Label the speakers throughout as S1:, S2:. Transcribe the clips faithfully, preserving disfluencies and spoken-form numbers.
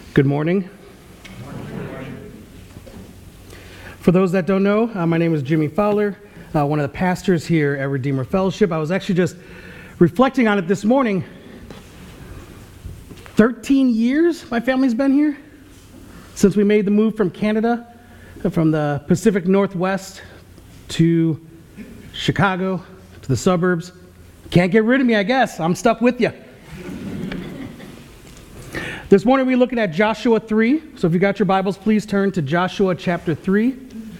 S1: Good morning. For those that don't know, uh, my name is Jimmy Fowler, uh, one of the pastors here at Redeemer Fellowship. I was actually just reflecting on it this morning. thirteen years my family's been here since we made the move from Canada, from the Pacific Northwest to Chicago, to the suburbs. Can't get rid of me, I guess. I'm stuck with you. This morning we're looking at Joshua three. So if you got your Bibles, please turn to Joshua chapter three.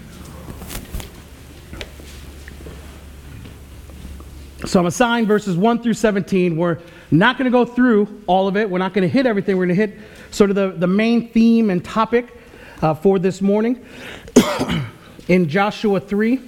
S1: So I'm assigned verses one through seventeen. We're not going to go through all of it. We're not going to hit everything. We're going to hit sort of the, the main theme and topic uh, for this morning. In Joshua three.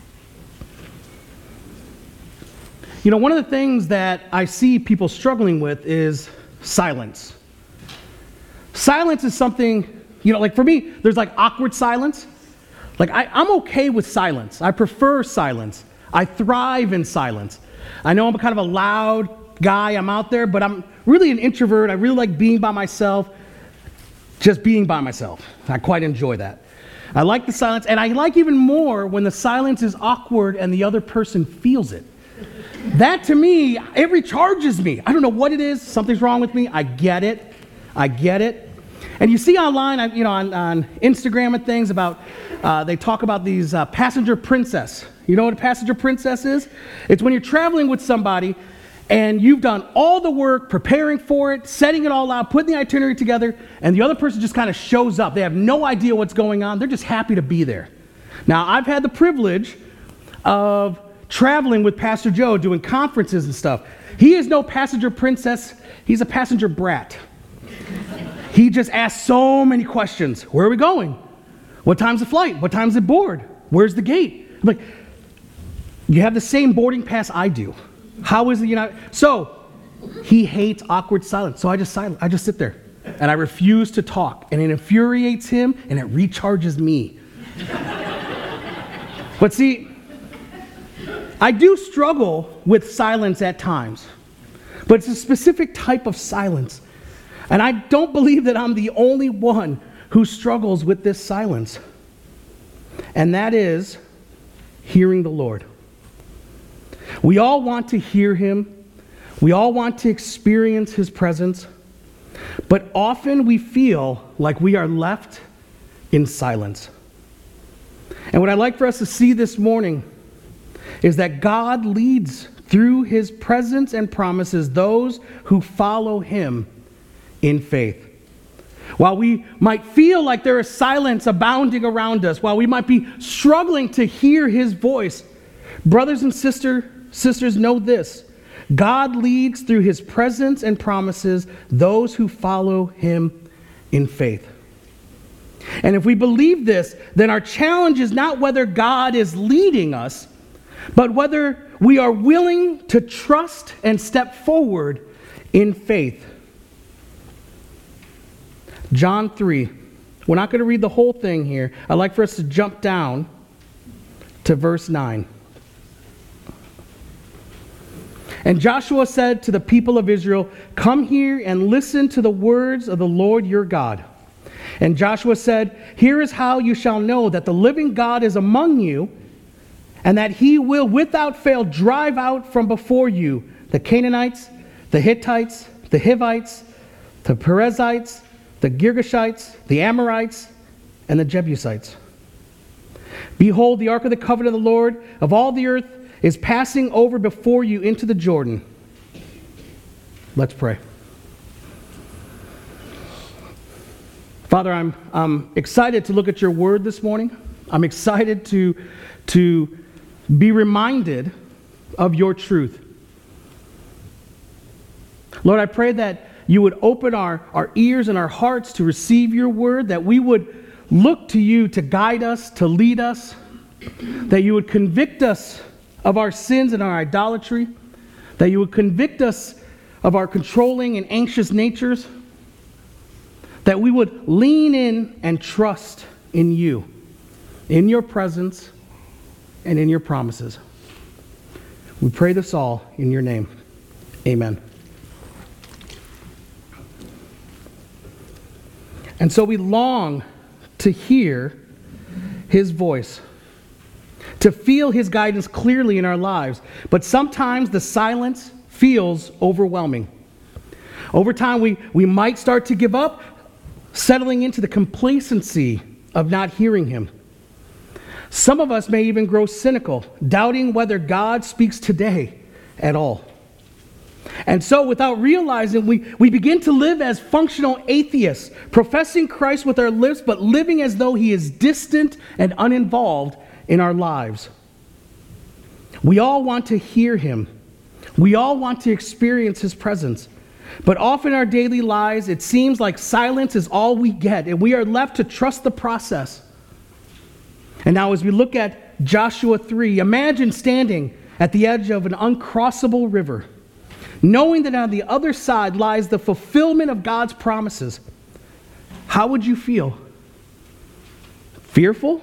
S1: You know, one of the things that I see people struggling with is silence. Silence is something, you know, like for me, there's like awkward silence. Like I, I'm okay with silence. I prefer silence. I thrive in silence. I know I'm kind of a loud guy. I'm out there, but I'm really an introvert. I really like being by myself, just being by myself. I quite enjoy that. I like the silence, and I like even more when the silence is awkward and the other person feels it. That to me, it recharges me. I don't know what it is. Something's wrong with me. I get it. I get it. And you see online, you know, on, on Instagram and things about, uh, they talk about these uh, passenger princess. You know what a passenger princess is? It's when you're traveling with somebody and you've done all the work preparing for it, setting it all out, putting the itinerary together, and the other person just kind of shows up. They have no idea what's going on. They're just happy to be there. Now, I've had the privilege of traveling with Pastor Joe, doing conferences and stuff. He is no passenger princess. He's a passenger brat. He just asks so many questions. Where are we going? What time's the flight? What time's the board? Where's the gate? I'm like, you have the same boarding pass I do. How is it you're not? So he hates awkward silence. So I just silent. I just sit there and I refuse to talk, and it infuriates him and it recharges me. But see, I do struggle with silence at times, but it's a specific type of silence. And I don't believe that I'm the only one who struggles with this silence. And that is hearing the Lord. We all want to hear him. We all want to experience his presence. But often we feel like we are left in silence. And what I'd like for us to see this morning is that God leads through his presence and promises those who follow him in faith. While we might feel like there is silence abounding around us, while we might be struggling to hear his voice, brothers and sister, sisters, know this: God leads through his presence and promises those who follow him in faith. And if we believe this, then our challenge is not whether God is leading us, but whether we are willing to trust and step forward in faith. John three. We're not going to read the whole thing here. I'd like for us to jump down to verse nine. And Joshua said to the people of Israel, "Come here and listen to the words of the Lord your God." And Joshua said, "Here is how you shall know that the living God is among you, and that he will without fail drive out from before you the Canaanites, the Hittites, the Hivites, the Perizzites, the Girgashites, the Amorites, and the Jebusites. Behold, the ark of the covenant of the Lord of all the earth is passing over before you into the Jordan." Let's pray. Father, I'm, I'm excited to look at your word this morning. I'm excited to, to be reminded of your truth. Lord, I pray that you would open our, our ears and our hearts to receive your word, that we would look to you to guide us, to lead us, that you would convict us of our sins and our idolatry, that you would convict us of our controlling and anxious natures, that we would lean in and trust in you, in your presence, and in your promises. We pray this all in your name. Amen. And so we long to hear his voice, to feel his guidance clearly in our lives. But sometimes the silence feels overwhelming. Over time, we, we might start to give up, settling into the complacency of not hearing him. Some of us may even grow cynical, doubting whether God speaks today at all. And so, without realizing, we, we begin to live as functional atheists, professing Christ with our lips, but living as though he is distant and uninvolved in our lives. We all want to hear him. We all want to experience his presence. But often in our daily lives, it seems like silence is all we get, and we are left to trust the process. And now as we look at Joshua three, imagine standing at the edge of an uncrossable river, knowing that on the other side lies the fulfillment of God's promises. How would you feel? Fearful?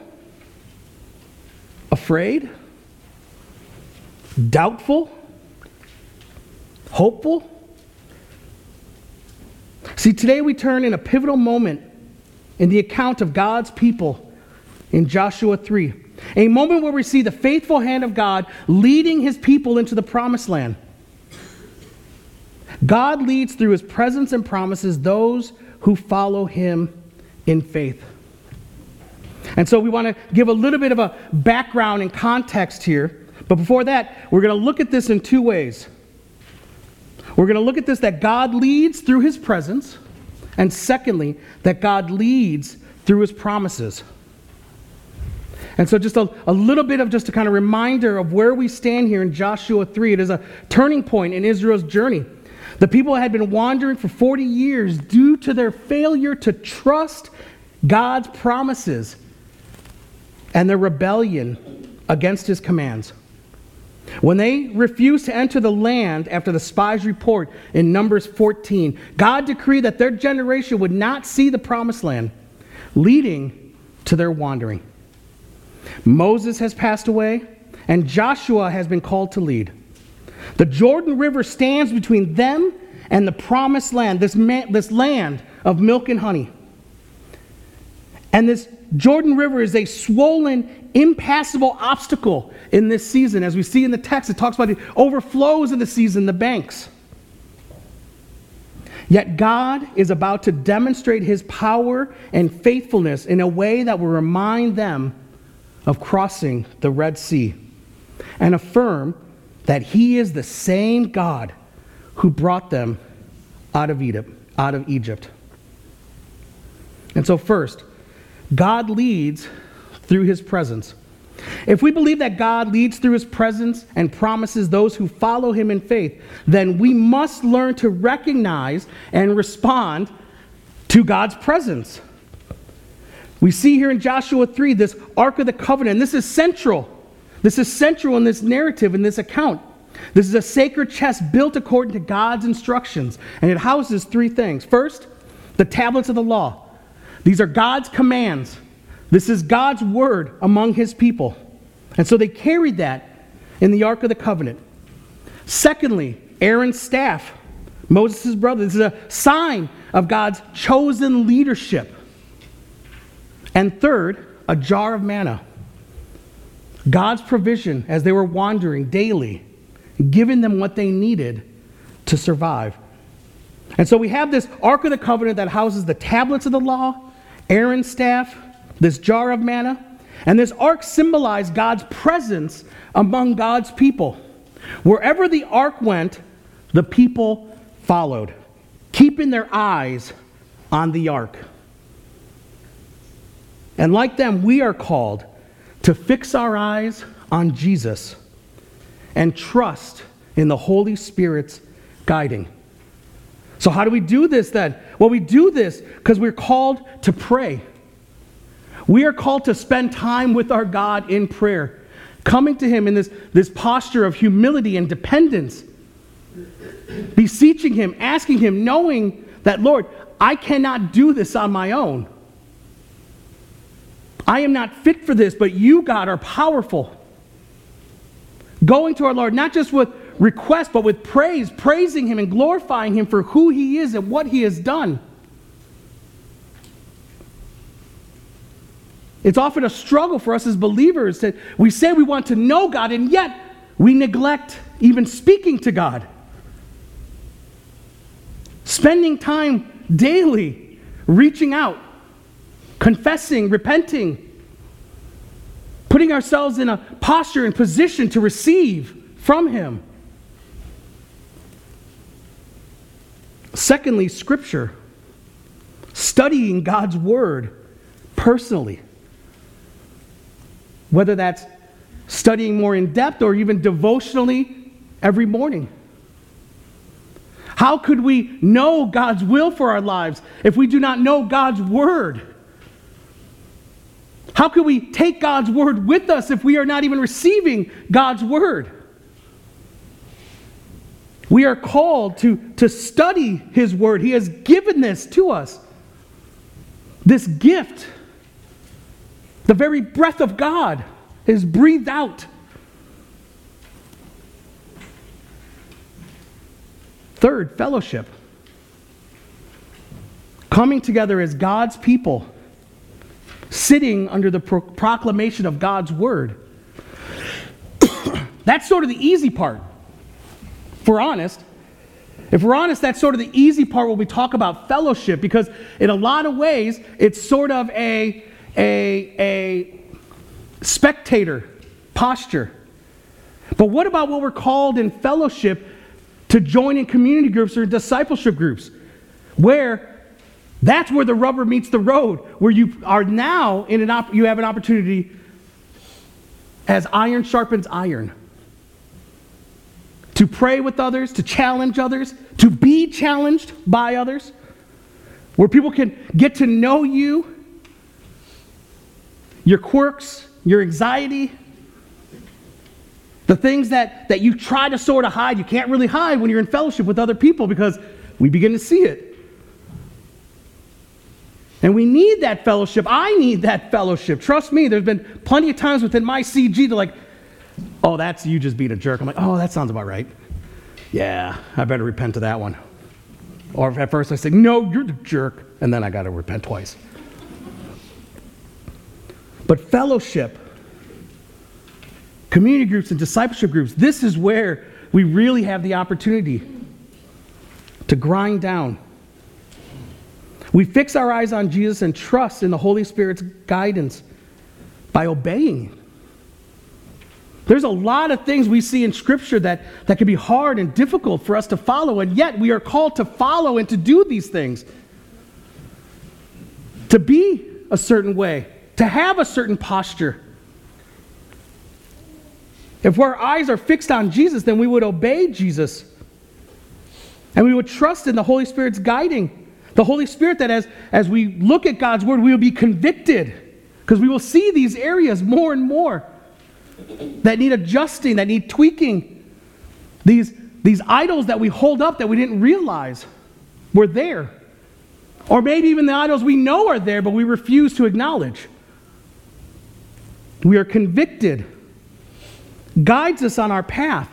S1: Afraid? Doubtful? Hopeful? See, today we turn in a pivotal moment in the account of God's people in Joshua three. A moment where we see the faithful hand of God leading his people into the promised land. God leads through his presence and promises those who follow him in faith. And so we want to give a little bit of a background and context here. But before that, we're going to look at this in two ways. We're going to look at this that God leads through his presence, and secondly, that God leads through his promises. And so just a, a little bit of just a kind of reminder of where we stand here in Joshua three. It is a turning point in Israel's journey. The people had been wandering for forty years due to their failure to trust God's promises and their rebellion against his commands. When they refused to enter the land after the spies' report in Numbers fourteen, God decreed that their generation would not see the promised land, leading to their wandering. Moses has passed away, and Joshua has been called to lead. The Jordan River stands between them and the promised land, this, man, this land of milk and honey. And this Jordan River is a swollen, impassable obstacle in this season. As we see in the text, it talks about it overflows in the season, the banks. Yet God is about to demonstrate his power and faithfulness in a way that will remind them of crossing the Red Sea and affirm that he is the same God who brought them out of Egypt, out of Egypt. And so first, God leads through his presence. If we believe that God leads through his presence and promises those who follow him in faith, then we must learn to recognize and respond to God's presence. We see here in Joshua three this Ark of the Covenant. This is central. This is central in this narrative, in this account. This is a sacred chest built according to God's instructions, and it houses three things. First, the tablets of the law. These are God's commands. This is God's word among his people. And so they carried that in the Ark of the Covenant. Secondly, Aaron's staff, Moses' brother. This is a sign of God's chosen leadership. And third, a jar of manna. God's provision as they were wandering daily, giving them what they needed to survive. And so we have this Ark of the Covenant that houses the tablets of the law, Aaron's staff, this jar of manna, and this ark symbolized God's presence among God's people. Wherever the ark went, the people followed, keeping their eyes on the ark. And like them, we are called to fix our eyes on Jesus and trust in the Holy Spirit's guiding. So how do we do this then? Well, we do this because we're called to pray. We are called to spend time with our God in prayer, coming to him in this, this posture of humility and dependence, beseeching him, asking him, knowing that, Lord, I cannot do this on my own. I am not fit for this, but you, God, are powerful. Going to our Lord, not just with request, but with praise, praising him and glorifying him for who he is and what he has done. It's often a struggle for us as believers that we say we want to know God, and yet we neglect even speaking to God. Spending time daily, reaching out, confessing, repenting, putting ourselves in a posture and position to receive from Him. Secondly, Scripture. Studying God's Word personally. Whether that's studying more in depth or even devotionally every morning. How could we know God's will for our lives if we do not know God's Word? How could we take God's Word with us if we are not even receiving God's Word? We are called to, to study His Word. He has given this to us. This gift, the very breath of God, is breathed out. Third, fellowship. Coming together as God's people, sitting under the pro- proclamation of God's Word. That's sort of the easy part. If we're honest, if we're honest, that's sort of the easy part when we talk about fellowship, because in a lot of ways, it's sort of a, a, a spectator posture. But what about what we're called in fellowship to join in community groups or discipleship groups, where that's where the rubber meets the road, where you are now in an op- you have an opportunity as iron sharpens iron. To pray with others, to challenge others, to be challenged by others, where people can get to know you, your quirks, your anxiety, the things that, that you try to sort of hide. You can't really hide when you're in fellowship with other people because we begin to see it. And we need that fellowship. I need that fellowship. Trust me, there's been plenty of times within my C G to like, oh, that's you just being a jerk. I'm like, oh, that sounds about right. Yeah, I better repent to that one. Or at first I say, no, you're the jerk. And then I got to repent twice. But fellowship, community groups and discipleship groups, this is where we really have the opportunity to grind down. We fix our eyes on Jesus and trust in the Holy Spirit's guidance by obeying. There's a lot of things we see in Scripture that, that can be hard and difficult for us to follow, and yet we are called to follow and to do these things. To be a certain way, to have a certain posture. If our eyes are fixed on Jesus, then we would obey Jesus. And we would trust in the Holy Spirit's guiding. The Holy Spirit that as, as we look at God's Word, we will be convicted. Because we will see these areas more and more that need adjusting, that need tweaking. These, these idols that we hold up that we didn't realize were there. Or maybe even the idols we know are there, but we refuse to acknowledge. We are convicted. Guides us on our path.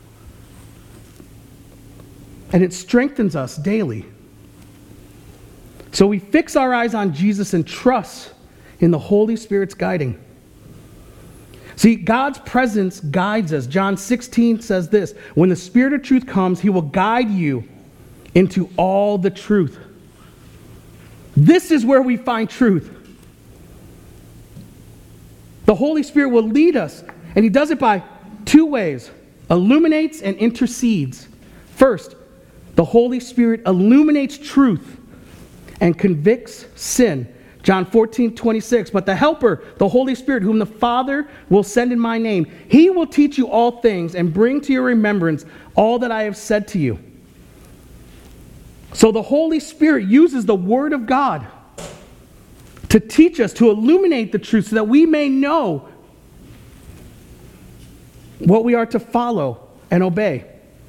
S1: And it strengthens us daily. So we fix our eyes on Jesus and trust in the Holy Spirit's guiding. See, God's presence guides us. John sixteen says this, when the Spirit of truth comes, He will guide you into all the truth. This is where we find truth. The Holy Spirit will lead us, and He does it by two ways. Illuminates and intercedes. First, the Holy Spirit illuminates truth and convicts sin. John fourteen, twenty-six, but the Helper, the Holy Spirit, whom the Father will send in my name, He will teach you all things and bring to your remembrance all that I have said to you. So the Holy Spirit uses the Word of God to teach us, to illuminate the truth so that we may know what we are to follow and obey.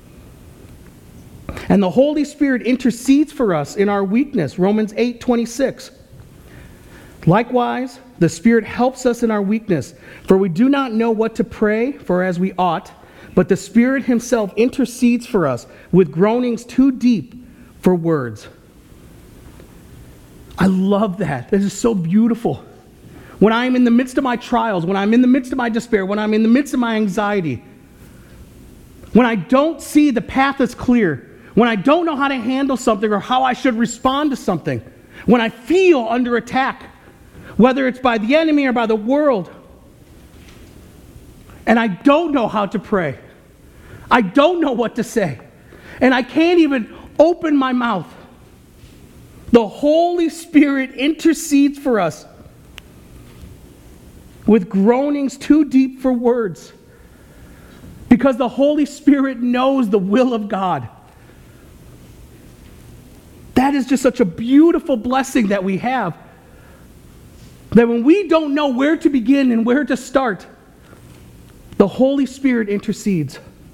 S1: And the Holy Spirit intercedes for us in our weakness. Romans eight, twenty-six. Likewise, the Spirit helps us in our weakness, for we do not know what to pray for as we ought, but the Spirit Himself intercedes for us with groanings too deep for words. I love that. This is so beautiful. when I am in the midst of my trials, when I'm in the midst of my despair, when I'm in the midst of my anxiety, when I don't see the path is clear, when I don't know how to handle something or how I should respond to something, when I feel under attack, whether it's by the enemy or by the world, and I don't know how to pray, I don't know what to say, and I can't even open my mouth, the Holy Spirit intercedes for us with groanings too deep for words, because the Holy Spirit knows the will of God. That is just such a beautiful blessing that we have, that when we don't know where to begin and where to start, the Holy Spirit intercedes.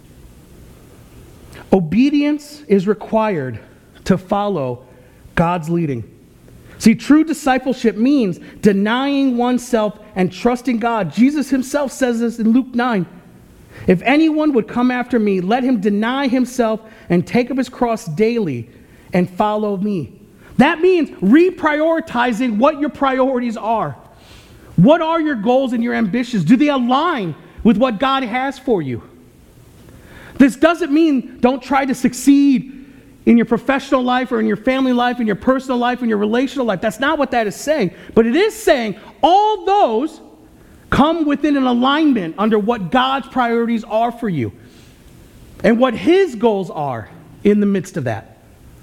S1: Obedience is required to follow God's leading. See, true discipleship means denying oneself and trusting God. Jesus himself says this in Luke nine. If anyone would come after me, let him deny himself and take up his cross daily and follow me. That means reprioritizing what your priorities are. What are your goals and your ambitions? Do they align with what God has for you? This doesn't mean don't try to succeed in your professional life or in your family life, in your personal life, in your relational life. That's not what that is saying. But it is saying all those come within an alignment under what God's priorities are for you and what his goals are in the midst of that.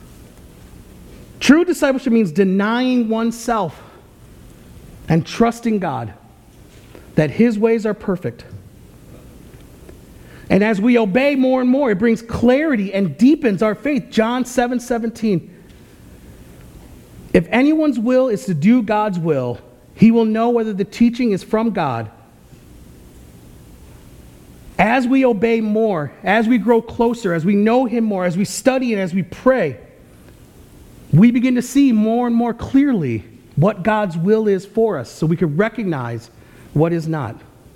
S1: True discipleship means denying oneself and trusting God that his ways are perfect. And as we obey more and more, it brings clarity and deepens our faith. John seven seventeen. If anyone's will is to do God's will, he will know whether the teaching is from God. As we obey more, as we grow closer, as we know him more, as we study and as we pray, we begin to see more and more clearly what God's will is for us, so we can recognize what is not.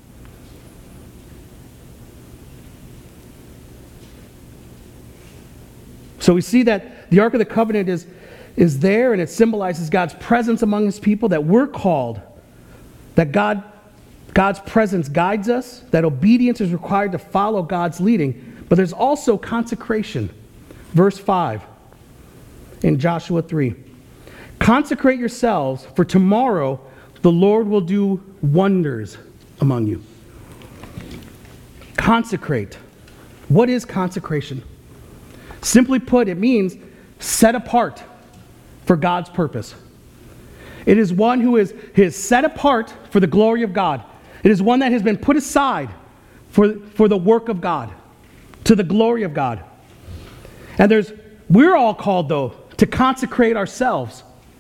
S1: So we see that the Ark of the Covenant is, is there, and it symbolizes God's presence among his people, that we're called, that God, God's presence guides us, that obedience is required to follow God's leading. But there's also consecration. Verse five in Joshua three. Consecrate yourselves, for tomorrow the Lord will do wonders among you. Consecrate. What is consecration? Simply put, it means set apart for God's purpose. It is one who is, is set apart for the glory of God. It is one that has been put aside for, for the work of God, to the glory of God. And there's, we're all called, though, to consecrate ourselves.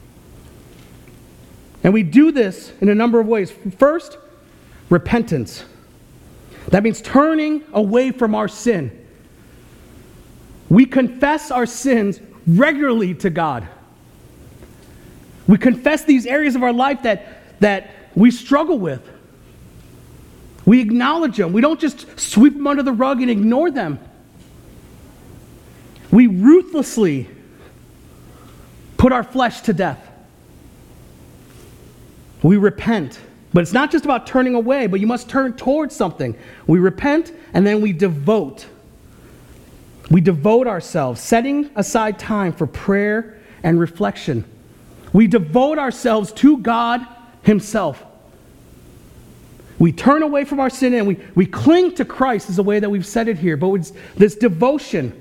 S1: And we do this in a number of ways. First, repentance. That means turning away from our sin. We confess our sins regularly to God. We confess these areas of our life that, that we struggle with. We acknowledge them. We don't just sweep them under the rug and ignore them. We ruthlessly put our flesh to death. We repent. But it's not just about turning away, but you must turn towards something. We repent and then we devote. We devote ourselves, setting aside time for prayer and reflection. We devote ourselves to God himself. We turn away from our sin and we, we cling to Christ, is the way that we've said it here. But it's this devotion.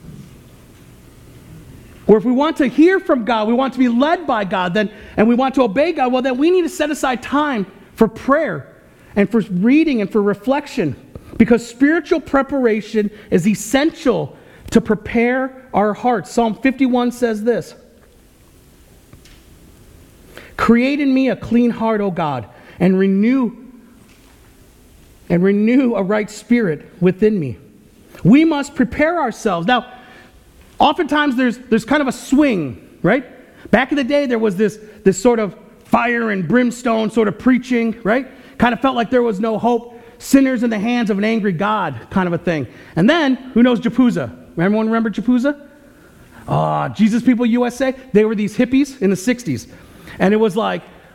S1: Or if we want to hear from God, we want to be led by God, then, and we want to obey God, well, then we need to set aside time for prayer and for reading and for reflection. Because spiritual preparation is essential to prepare our hearts. Psalm fifty-one says this. Create in me a clean heart, O God, and renew and renew a right spirit within me. We must prepare ourselves. Now, oftentimes there's there's kind of a swing, right? Back in the day there was this, this sort of fire and brimstone sort of preaching, right? Kind of felt like there was no hope. Sinners in the hands of an angry God kind of a thing. And then, who knows Japuza? Everyone remember Japuza? Uh, Jesus People U S A? They were these hippies in the sixties. And it was like,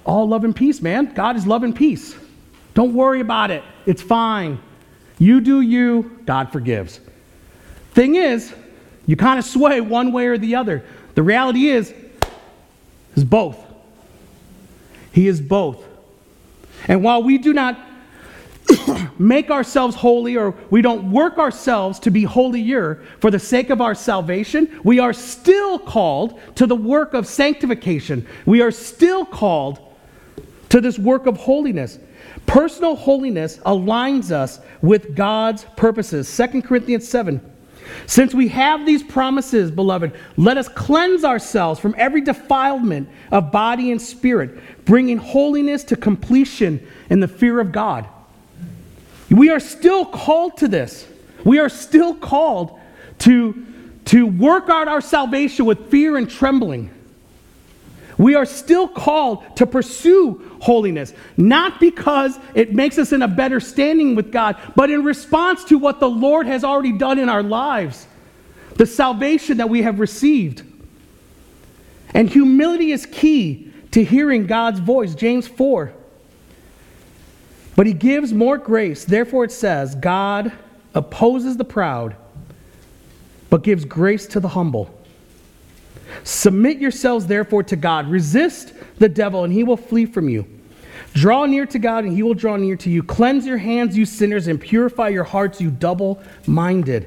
S1: all love and peace, man. God is love and peace. Don't worry about it. It's fine. You do you, God forgives. Thing is, you kind of sway one way or the other. The reality is, is both. He is both. And while we do not make ourselves holy, or we don't work ourselves to be holier for the sake of our salvation, we are still called to the work of sanctification. We are still called to this work of holiness. Personal holiness aligns us with God's purposes. Second Corinthians seven. Since we have these promises, beloved, let us cleanse ourselves from every defilement of body and spirit, bringing holiness to completion in the fear of God. We are still called to this. We are still called to, to work out our salvation with fear and trembling. We are still called to pursue holiness, not because it makes us in a better standing with God, but in response to what the Lord has already done in our lives, the salvation that we have received. And humility is key to hearing God's voice. James four. But he gives more grace. Therefore it says, God opposes the proud, but gives grace to the humble. Submit yourselves therefore to God. Resist the devil, and he will flee from you. Draw near to God, and he will draw near to you. Cleanse your hands, you sinners, and purify your hearts, you double-minded.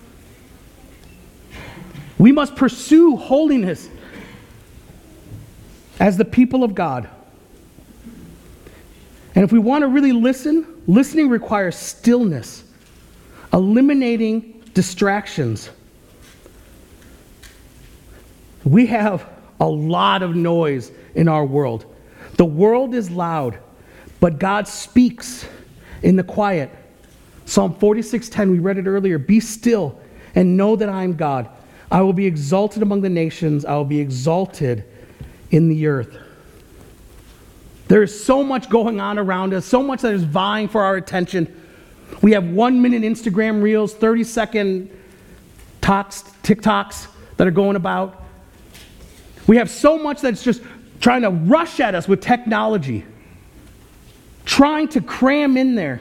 S1: We must pursue holiness as the people of God. And if we want to really listen, listening requires stillness, eliminating distractions. We have a lot of noise in our world. The world is loud, but God speaks in the quiet. Psalm forty-six ten, we read it earlier. Be still and know that I am God. I will be exalted among the nations. I will be exalted in the earth. There is so much going on around us, so much that is vying for our attention. We have one-minute Instagram reels, thirty-second talks, TikToks that are going about. We have so much that's just trying to rush at us with technology, trying to cram in there.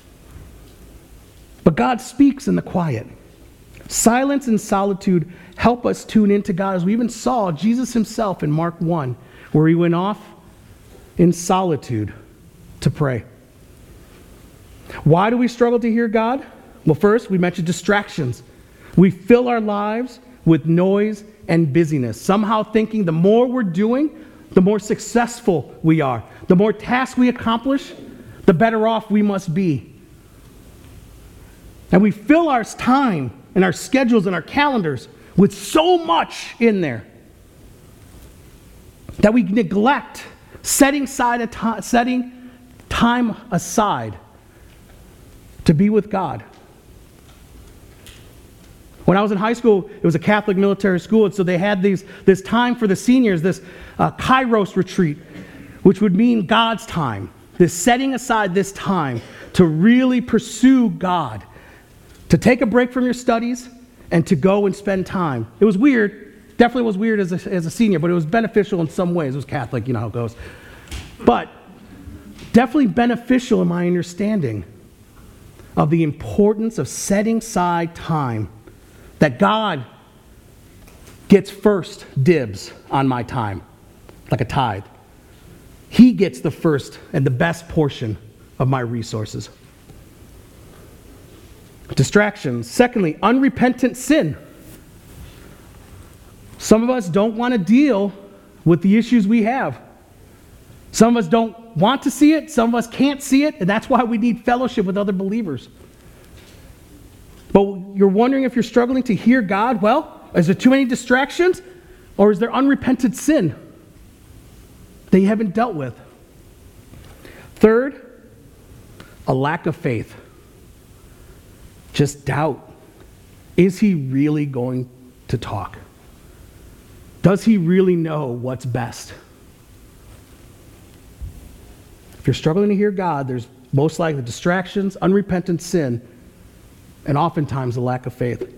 S1: But God speaks in the quiet. Silence and solitude help us tune into God, as we even saw Jesus himself in Mark one, where he went off in solitude to pray. Why do we struggle to hear God? Well, first, we mentioned distractions. We fill our lives with noise and busyness, somehow thinking the more we're doing, the more successful we are. The more tasks we accomplish, the better off we must be. And we fill our time and our schedules and our calendars with so much in there that we neglect setting, side a to- setting time aside to be with God. When I was in high school, it was a Catholic military school, and so they had these, this time for the seniors, this uh, Kairos retreat, which would mean God's time, this setting aside this time to really pursue God, to take a break from your studies and to go and spend time. It was weird, definitely was weird as a, as a senior, but it was beneficial in some ways. It was Catholic, you know how it goes. But definitely beneficial in my understanding of the importance of setting aside time, that God gets first dibs on my time, like a tithe. He gets the first and the best portion of my resources. Distractions. Secondly, unrepentant sin. Some of us don't want to deal with the issues we have. Some of us don't want to see it. Some of us can't see it. And that's why we need fellowship with other believers. But you're wondering if you're struggling to hear God. Well, is there too many distractions? Or is there unrepented sin that you haven't dealt with? Third, a lack of faith. Just doubt. Is he really going to talk? Does he really know what's best? If you're struggling to hear God, there's most likely distractions, unrepentant sin, and oftentimes a lack of faith.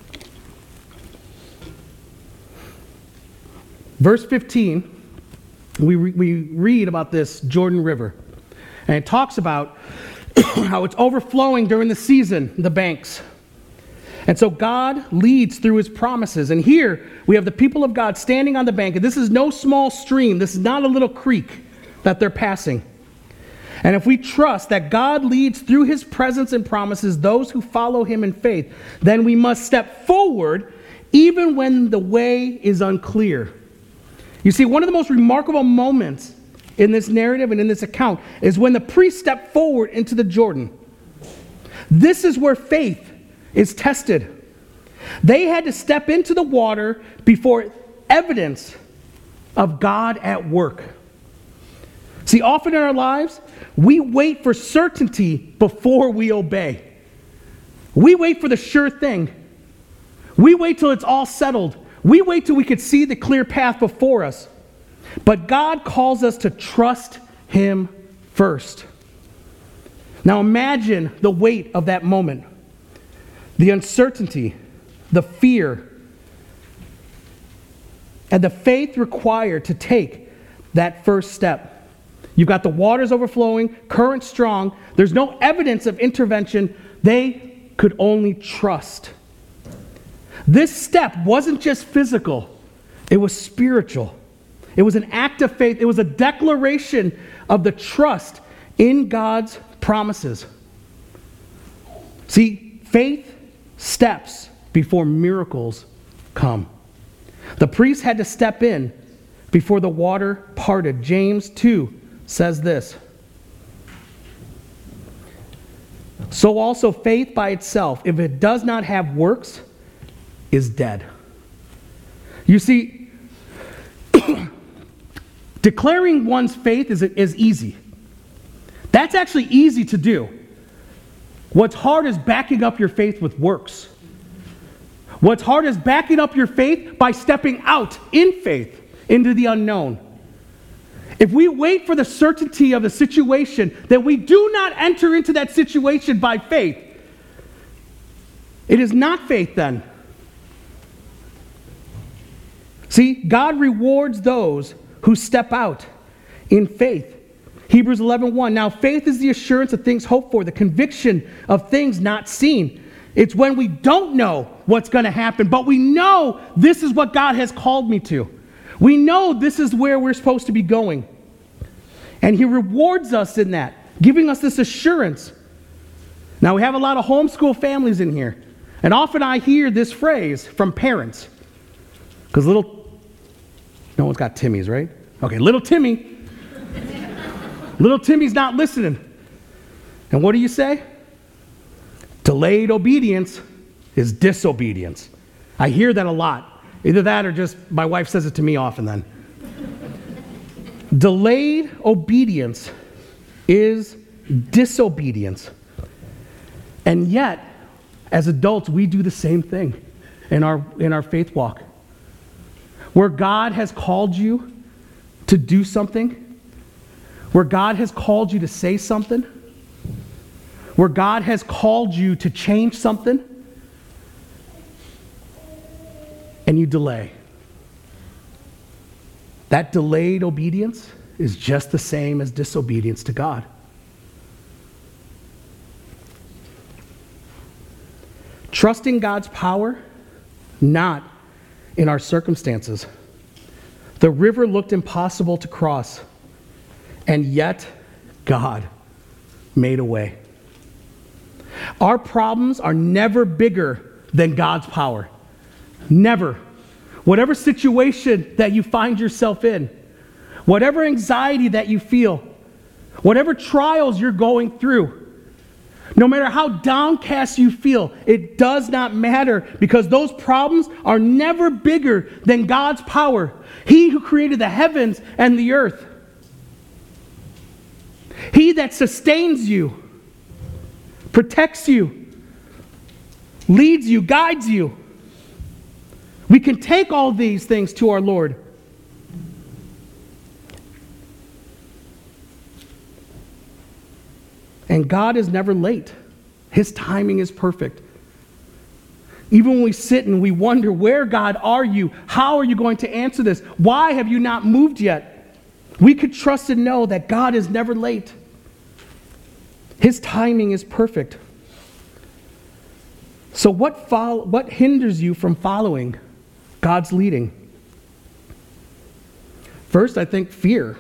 S1: Verse fifteen we, re- we read about this Jordan River. And it talks about how it's overflowing during the season, the banks. And so God leads through his promises. And here we have the people of God standing on the bank. And this is no small stream. This is not a little creek that they're passing. And if we trust that God leads through his presence and promises those who follow him in faith, then we must step forward even when the way is unclear. You see, one of the most remarkable moments in this narrative and in this account is when the priests step forward into the Jordan. This is where faith is tested. They had to step into the water before evidence of God at work. See, often in our lives, we wait for certainty before we obey. We wait for the sure thing. We wait till it's all settled. We wait till we could see the clear path before us. But God calls us to trust him first. Now imagine the weight of that moment. The uncertainty, the fear, and the faith required to take that first step. You've got the waters overflowing, current strong. There's no evidence of intervention. They could only trust. This step wasn't just physical. It was spiritual. It was an act of faith. It was a declaration of the trust in God's promises. See, faith steps before miracles come. The priests had to step in before the water parted. James two says this. So also faith by itself, if it does not have works, is dead. You see, declaring one's faith is, is easy. That's actually easy to do. What's hard is backing up your faith with works. What's hard is backing up your faith by stepping out in faith into the unknown. If we wait for the certainty of the situation, then we do not enter into that situation by faith. It is not faith then. See, God rewards those who step out in faith. Hebrews eleven one. Now faith is the assurance of things hoped for, the conviction of things not seen. It's when we don't know what's going to happen, but we know this is what God has called me to. We know this is where we're supposed to be going. And he rewards us in that, giving us this assurance. Now, we have a lot of homeschool families in here. And often I hear this phrase from parents. Because little, no one's got Timmy's, right? Okay, little Timmy. Little Timmy's not listening. And what do you say? Delayed obedience is disobedience. I hear that a lot. Either that or just my wife says it to me often then. Delayed obedience is disobedience. And yet, as adults, we do the same thing in our, in our faith walk. Where God has called you to do something, where God has called you to say something, where God has called you to change something, and you delay. That delayed obedience is just the same as disobedience to God. Trusting God's power, not in our circumstances. The river looked impossible to cross, and yet God made a way. Our problems are never bigger than God's power. Never. Whatever situation that you find yourself in, whatever anxiety that you feel, whatever trials you're going through, no matter how downcast you feel, it does not matter, because those problems are never bigger than God's power. He who created the heavens and the earth. He that sustains you, protects you, leads you, guides you. We can take all these things to our Lord. And God is never late. His timing is perfect. Even when we sit and we wonder, where, God, are you? How are you going to answer this? Why have you not moved yet? We could trust and know that God is never late. His timing is perfect. So what follow, what hinders you from following God's leading? First, I think fear.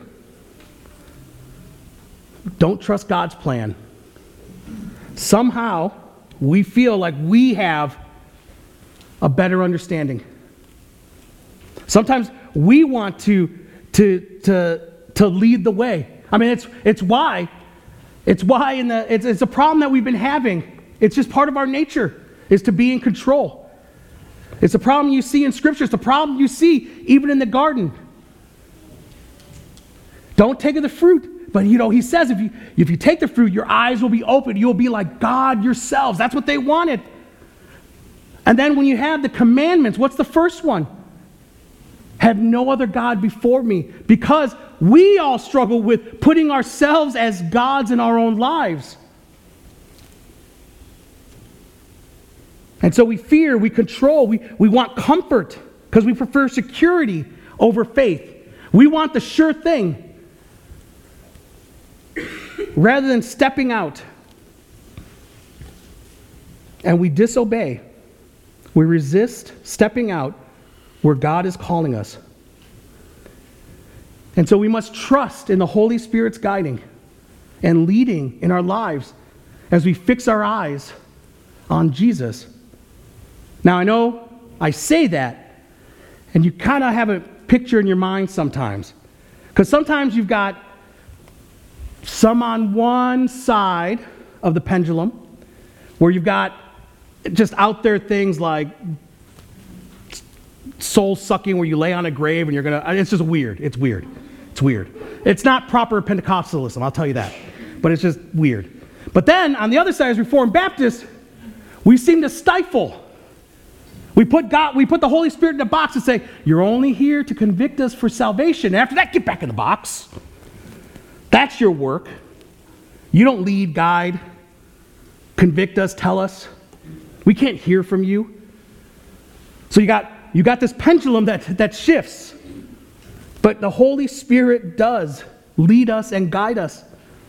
S1: Don't trust God's plan. Somehow, we feel like we have a better understanding. Sometimes we want to, to, to, to lead the way. I mean, it's, it's why, it's why in the, it's, it's a problem that we've been having. It's just part of our nature, is to be in control. It's a problem you see in Scripture. It's a problem you see even in the garden. Don't take of the fruit. But, you know, he says if you, if you take the fruit, your eyes will be open. You'll be like God yourselves. That's what they wanted. And then when you have the commandments, what's the first one? Have no other God before me. Because we all struggle with putting ourselves as gods in our own lives. And so we fear, we control, we, we want comfort because we prefer security over faith. We want the sure thing rather than stepping out. And we disobey. We resist stepping out where God is calling us. And so we must trust in the Holy Spirit's guiding and leading in our lives as we fix our eyes on Jesus. Now, I know I say that, and you kind of have a picture in your mind sometimes. Because sometimes you've got some on one side of the pendulum, where you've got just out there things like soul sucking, where you lay on a grave and you're going to, it's just weird. It's weird. It's weird. It's not proper Pentecostalism, I'll tell you that. But it's just weird. But then, on the other side, as Reformed Baptists, we seem to stifle. We put God, we put the Holy Spirit in a box and say, you're only here to convict us for salvation. And after that, get back in the box. That's your work. You don't lead, guide, convict us, tell us. We can't hear from you. So you got you got this pendulum that, that shifts. But the Holy Spirit does lead us and guide us.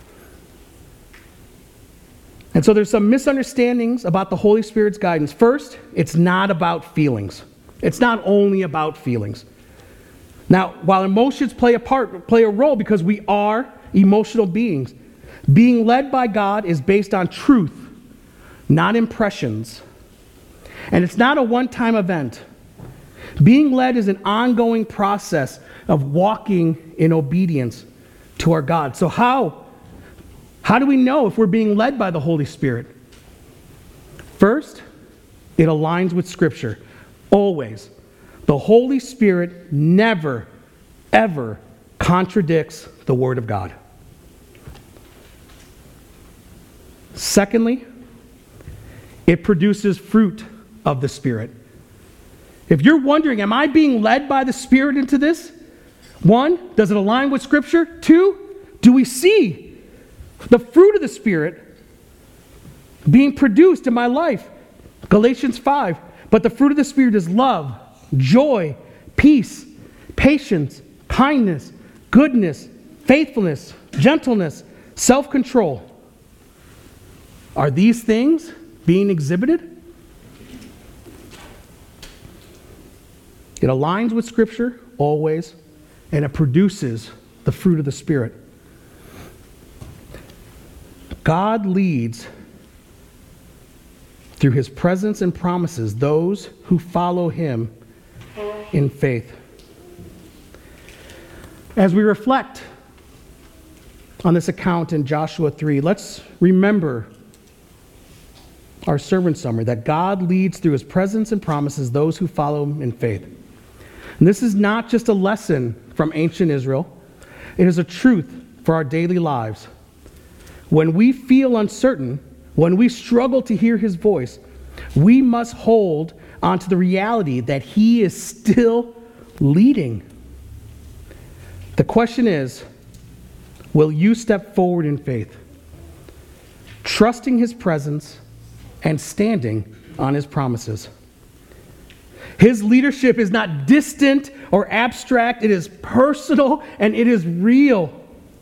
S1: And so there's some misunderstandings about the Holy Spirit's guidance. First, it's not about feelings. It's not only about feelings. Now, while emotions play a part, play a role because we are emotional beings, being led by God is based on truth, not impressions. And it's not a one-time event. Being led is an ongoing process of walking in obedience to our God. So how? How do we know if we're being led by the Holy Spirit? First, it aligns with Scripture. Always. The Holy Spirit never, ever contradicts the Word of God. Secondly, it produces fruit of the Spirit. If you're wondering, am I being led by the Spirit into this? One, does it align with Scripture? Two, do we see the fruit of the Spirit being produced in my life? Galatians five. But the fruit of the Spirit is love, joy, peace, patience, kindness, goodness, faithfulness, gentleness, self-control. Are these things being exhibited? It aligns with Scripture always, and it produces the fruit of the Spirit. God leads through His presence and promises those who follow Him in faith. As we reflect on this account in Joshua three, let's remember our sermon summary, that God leads through His presence and promises those who follow Him in faith. And this is not just a lesson from ancient Israel. It is a truth for our daily lives. When we feel uncertain, when we struggle to hear His voice, we must hold onto the reality that He is still leading. The question is, will you step forward in faith, trusting His presence and standing on His promises? His leadership is not distant or abstract. It is personal and it is real.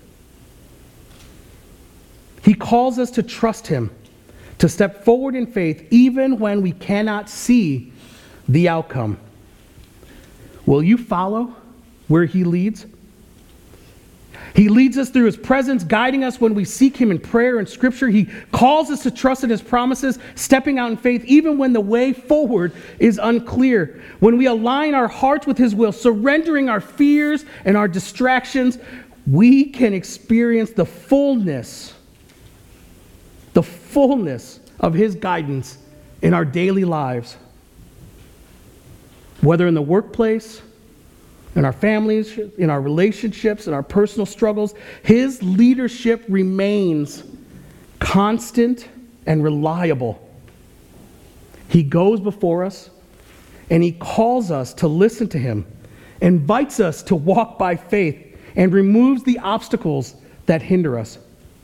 S1: He calls us to trust him, to step forward in faith even when we cannot see the outcome. Will you follow where he leads? He leads us through his presence, guiding us when we seek him in prayer and scripture. He calls us to trust in his promises, stepping out in faith even when the way forward is unclear. When we align our hearts with his will, surrendering our fears and our distractions, we can experience the fullness, the fullness of his guidance in our daily lives. Whether in the workplace, in our families, in our relationships, in our personal struggles, his leadership remains constant and reliable. He goes before us, and he calls us to listen to him, invites us to walk by faith, and removes the obstacles that hinder us.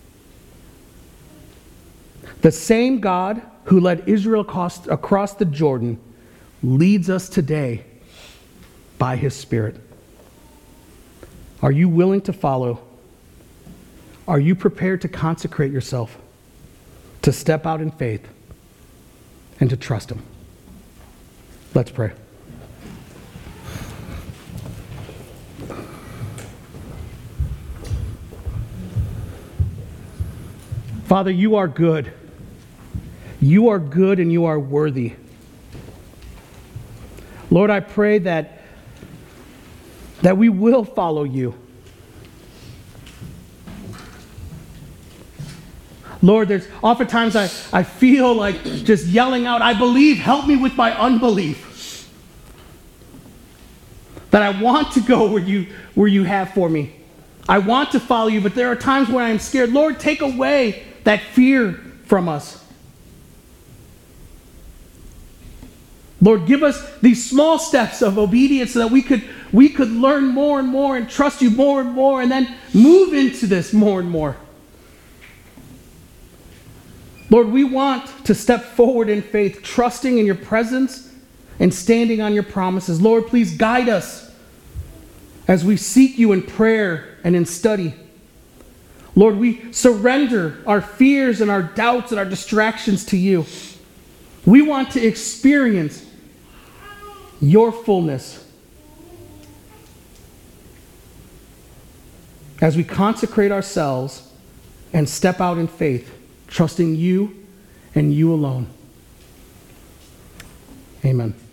S1: The same God who led Israel across, across the Jordan leads us today by his Spirit. Are you willing to follow? Are you prepared to consecrate yourself, to step out in faith, and to trust him? Let's pray. Father, you are good. You are good and you are worthy. Lord, I pray that that we will follow you. Lord, there's oftentimes I, I feel like just yelling out, I believe, help me with my unbelief. That I want to go where you, where you have for me. I want to follow you, but there are times when I'm scared. Lord, take away that fear from us. Lord, give us these small steps of obedience so that we could, we could learn more and more and trust you more and more and then move into this more and more. Lord, we want to step forward in faith, trusting in your presence and standing on your promises. Lord, please guide us as we seek you in prayer and in study. Lord, we surrender our fears and our doubts and our distractions to you. We want to experience your fullness as we consecrate ourselves and step out in faith, trusting you and you alone. Amen.